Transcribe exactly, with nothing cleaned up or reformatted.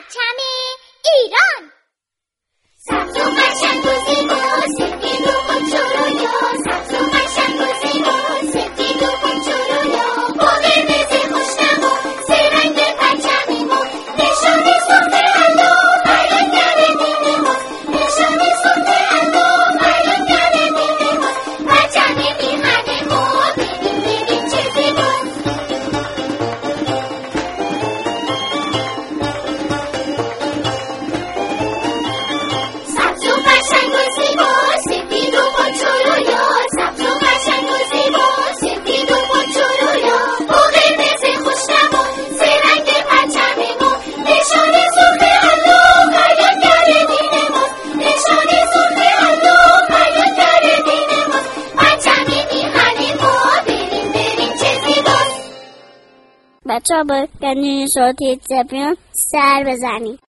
پرچم ایران. سبز و قشنگ و زیبا، سفید و پرچور و یا، سبز و قشنگ و زیبا، سفید و پرچور و یا، با قرمز خوشنما، سه رنگ پرچم ما، نشان صلح الله، بیانگر دین ماست، نشان صلح الله، بیانگر دین ماست، پرچم میهن ما، ببین ببین چه زیباست. سبز و قشنگ و زیبا، سفید و پرچور و یا، سبز و قشنگ و زیبا، سفید و پرچور و یا، با قرمز خوشنما، سه رنگ پرچم ما، نشان صلح الله، بیانگر دین ماست، نشان صلح الله، بیانگر دین ماست، پرچم میهن ما، ببین ببین چه زیباست. بچه ها با گنجین صوتی زبیان سر بزنید.